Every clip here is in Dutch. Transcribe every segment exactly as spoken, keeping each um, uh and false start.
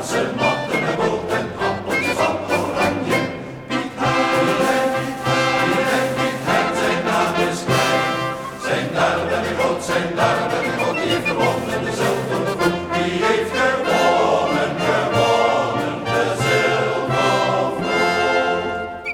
Franse matten en boot en appeltjes van oranje. Piet Hein, Piet Hein, Piet Hein, Piet Hein, zijn naam is klein. Zijn darm en de God, zijn darm en de God, die heeft gewonnen de zilveren vloed. Die heeft gewonnen, gewonnen de zilveren vloed.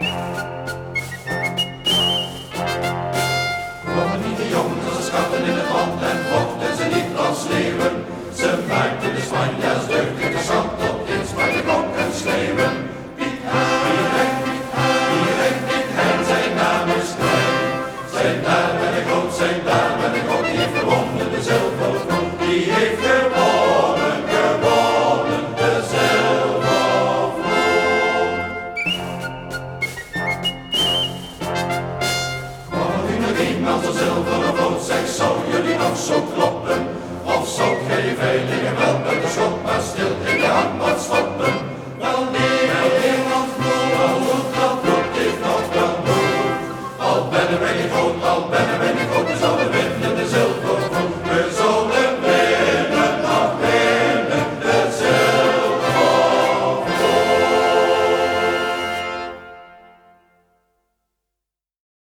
Kwammen niet de jongens als schatten in het land en vochten ze niet als leeuwen. Ze maakten de Spanjaars deugd de zand op in Spanje klonk en schreeuwen. Piet Hein, Piet Hein, Piet Hein, Piet Hein, zijn naam is klein. Zijn naam en de God, zijn naam en de God, die heeft gewonnen de zilveren vloed. Die heeft gewonnen, gewonnen de zilveren vloed. Kwam er nu nog eenmaal zo'n zilveren vloot, zeg, zou jullie nog zo